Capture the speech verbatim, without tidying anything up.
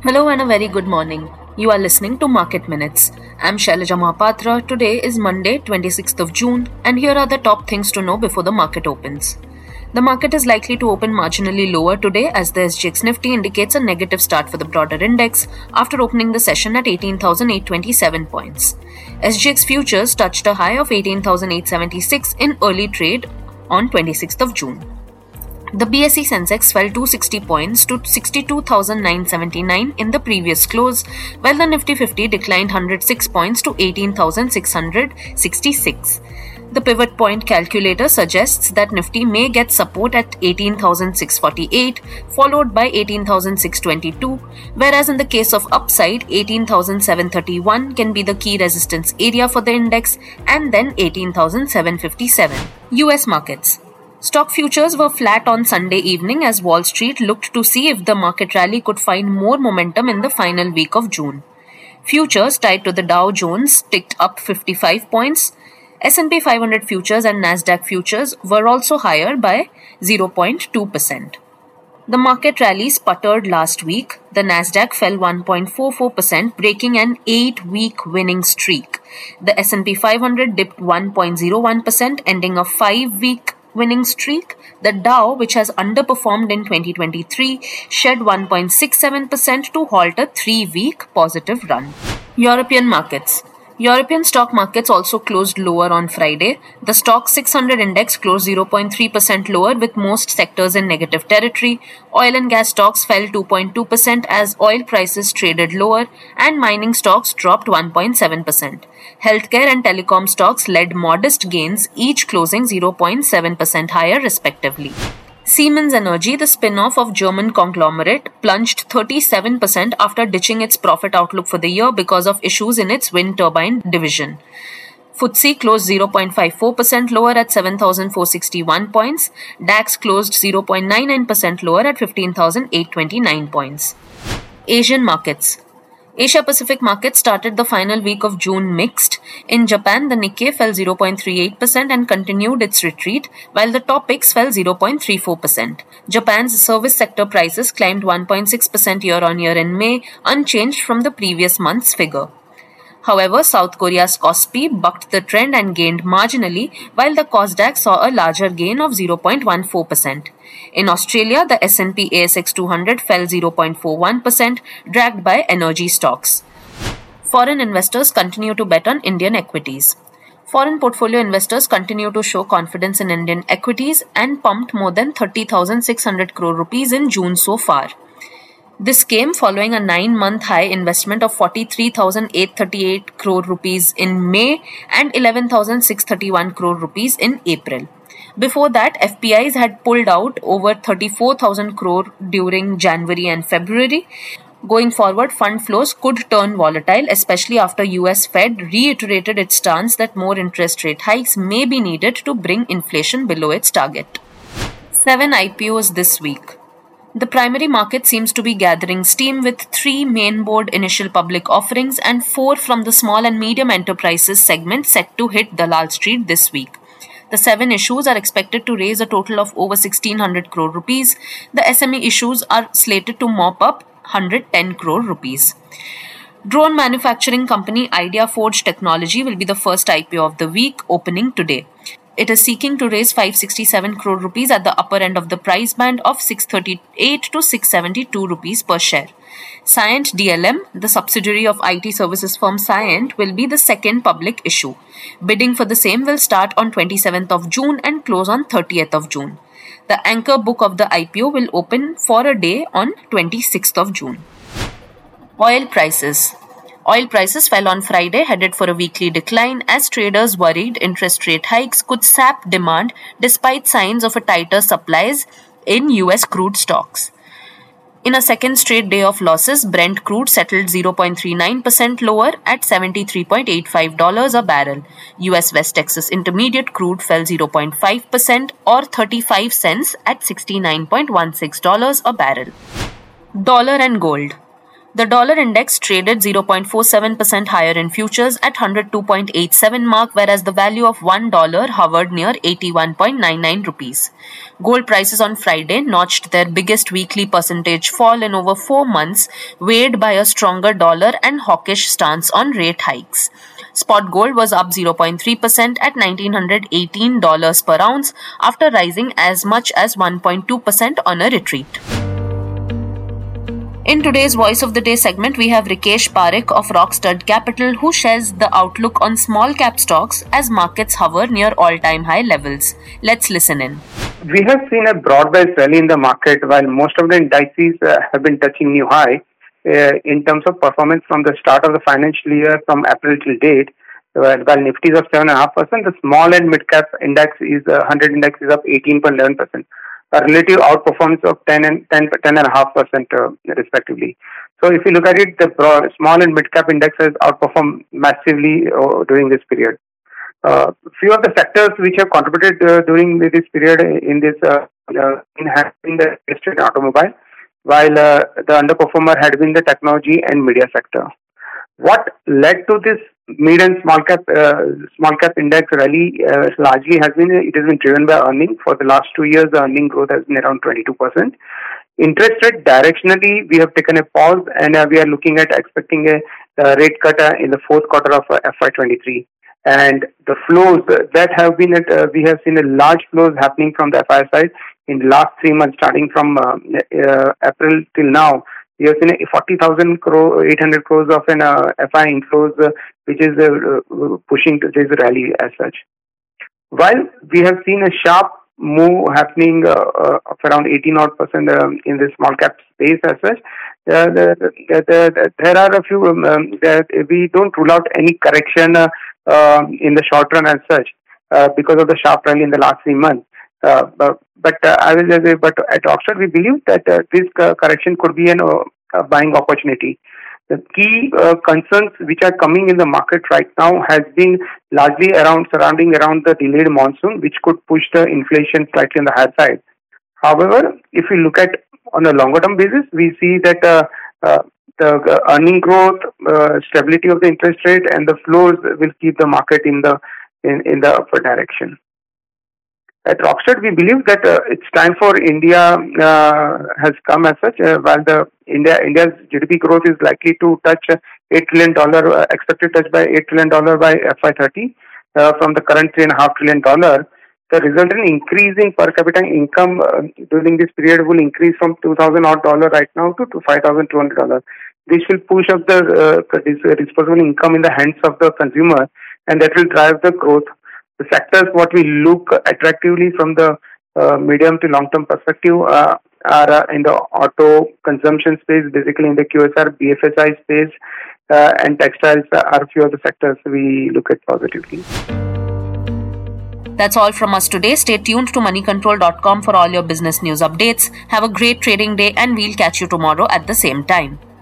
Hello and a very good morning. You are listening to Market Minutes. I'm Shailaja Mahapatra. Today is Monday, twenty-sixth of June, and here are the top things to know before the market opens. The market is likely to open marginally lower today as the S G X Nifty indicates a negative start for the broader index after opening the session at eighteen thousand eight hundred twenty-seven points. S G X futures touched a high of eighteen thousand eight hundred seventy-six in early trade on twenty-sixth of June. The B S E Sensex fell two hundred sixty points to sixty-two thousand nine hundred seventy-nine in the previous close, while the Nifty fifty declined one hundred six points to eighteen thousand six hundred sixty-six. The pivot point calculator suggests that Nifty may get support at eighteen thousand six hundred forty-eight, followed by eighteen thousand six hundred twenty-two, whereas in the case of upside, eighteen thousand seven hundred thirty-one can be the key resistance area for the index, and then eighteen thousand seven hundred fifty-seven. U S markets. Stock futures were flat on Sunday evening as Wall Street looked to see if the market rally could find more momentum in the final week of June. Futures tied to the Dow Jones ticked up fifty-five points. S and P five hundred futures and Nasdaq futures were also higher by zero point two percent. The market rally sputtered last week. The Nasdaq fell one point four four percent, breaking an eight-week winning streak. The S and P five hundred dipped one point zero one percent, ending a five-week winning streak. The Dow, which has underperformed in twenty twenty-three, shed one point six seven percent to halt a three-week positive run. European markets. European stock markets also closed lower on Friday. The Stoxx six hundred index closed zero point three percent lower with most sectors in negative territory. Oil and gas stocks fell two point two percent as oil prices traded lower, and mining stocks dropped one point seven percent. Healthcare and telecom stocks led modest gains, each closing zero point seven percent higher respectively. Siemens Energy, the spin-off of German conglomerate, plunged thirty-seven percent after ditching its profit outlook for the year because of issues in its wind turbine division. F T S E closed zero point five four percent lower at seven thousand four hundred sixty-one points. DAX closed zero point nine nine percent lower at fifteen thousand eight hundred twenty-nine points. Asian markets. Asia-Pacific markets started the final week of June mixed. In Japan, the Nikkei fell zero point three eight percent and continued its retreat, while the Topix fell zero point three four percent. Japan's service sector prices climbed one point six percent year-on-year in May, unchanged from the previous month's figure. However, South Korea's Kospi bucked the trend and gained marginally, while the Kosdaq saw a larger gain of zero point one four percent. In Australia, the S and P A S X two hundred fell zero point four one percent, dragged by energy stocks. Foreign investors continue to bet on Indian equities. Foreign portfolio investors continue to show confidence in Indian equities and pumped more than thirty thousand six hundred crore rupees in June so far. This came following a nine-month high investment of forty-three thousand eight hundred thirty-eight crore rupees in May and eleven thousand six hundred thirty-one crore rupees in April. Before that, F P Is had pulled out over thirty-four thousand crore during January and February. Going forward, fund flows could turn volatile, especially after U S Fed reiterated its stance that more interest rate hikes may be needed to bring inflation below its target. Seven I P Os this week. The primary market seems to be gathering steam with three main board initial public offerings and four from the small and medium enterprises segment set to hit Dalal Street this week. The seven issues are expected to raise a total of over sixteen hundred crore rupees. The S M E issues are slated to mop up one hundred ten crore rupees. Drone manufacturing company Idea Forge Technology will be the first I P O of the week, opening today. It is seeking to raise five hundred sixty-seven crore rupees at the upper end of the price band of six hundred thirty-eight to six hundred seventy-two rupees per share. Cyient D L M, the subsidiary of I T services firm Cyient, will be the second public issue. Bidding for the same will start on twenty-seventh of June and close on thirtieth of June. The anchor book of the I P O will open for a day on twenty-sixth of June. Oil prices. Oil prices fell on Friday, headed for a weekly decline as traders worried interest rate hikes could sap demand despite signs of a tighter supplies in U S crude stocks. In a second straight day of losses, Brent crude settled zero point three nine percent lower at seventy-three point eight five dollars a barrel. U S West Texas Intermediate crude fell zero point five percent or thirty-five cents at sixty-nine point one six dollars a barrel. Dollar and gold. The dollar index traded zero point four seven percent higher in futures at one hundred two point eight seven mark, whereas the value of one dollar hovered near eighty-one point nine nine rupees. Gold prices on Friday notched their biggest weekly percentage fall in over four months, weighed by a stronger dollar and hawkish stance on rate hikes. Spot gold was up zero point three percent at one thousand nine hundred eighteen dollars per ounce after rising as much as one point two percent on a retreat. In today's Voice of the Day segment, we have Rikesh Parekh of Rockstud Capital, who shares the outlook on small cap stocks as markets hover near all-time high levels. Let's listen in. We have seen a broad-based rally in the market while most of the indices uh, have been touching new high uh, in terms of performance from the start of the financial year from April till date. While Nifty is up seven point five percent, the small and mid-cap index is uh, one hundred index is up eighteen point one one percent. A relative outperformance of ten and ten, ten point five percent uh, respectively. So if you look at it, the broad, small and mid-cap index has outperformed massively uh, during this period. Uh, few of the sectors which have contributed uh, during this period in this uh, uh, in has been the industrial and automobile, while uh, the underperformer had been the technology and media sector. What led to this mid and small cap uh, small cap index rally uh, largely has been it has been driven by earning. For the last two years, the earning growth has been around twenty-two percent. Interest rate directionally, we have taken a pause and uh, we are looking at expecting a uh, rate cut uh, in the fourth quarter of uh, F Y twenty-three. And the flows that have been at, uh, we have seen a large flows happening from the F I side in the last three months, starting from uh, uh, April till now. We have seen a forty thousand crore, eight hundred crores of an uh, F I inflows, uh, which is uh, pushing to this rally as such. While we have seen a sharp move happening uh, uh, of around eighteen odd percent um, in the small cap space as such, uh, the, the, the, the, there are a few um, um, that we don't rule out any correction uh, uh, in the short run as such uh, because of the sharp rally in the last three months. Uh, but but uh, I will say, but at Rockstud we believe that uh, this uh, correction could be an, uh, a buying opportunity. The key uh, concerns which are coming in the market right now has been largely around surrounding around the delayed monsoon, which could push the inflation slightly on the higher side. However, if we look at on a longer term basis, we see that uh, uh, the earning growth, uh, stability of the interest rate, and the flows will keep the market in the in, in the upward direction. At Rockstud, we believe that uh, it's time for India uh, has come as such. Uh, while the India India's G D P growth is likely to touch eight trillion dollar, uh, expected to touch by eight trillion dollar by F Y thirty uh, from the current three and a half trillion dollar. The resultant increase in per capita income uh, during this period will increase from two thousand odd dollar right now to, to five thousand two hundred dollars. This will push up the uh, disposable income in the hands of the consumer, and that will drive the growth. The sectors what we look attractively from the uh, medium to long term perspective uh, are uh, in the auto consumption space, basically in the Q S R, B F S I space, uh, and textiles are a few of the sectors we look at positively. That's all from us today. Stay tuned to money control dot com for all your business news updates. Have a great trading day, and we'll catch you tomorrow at the same time.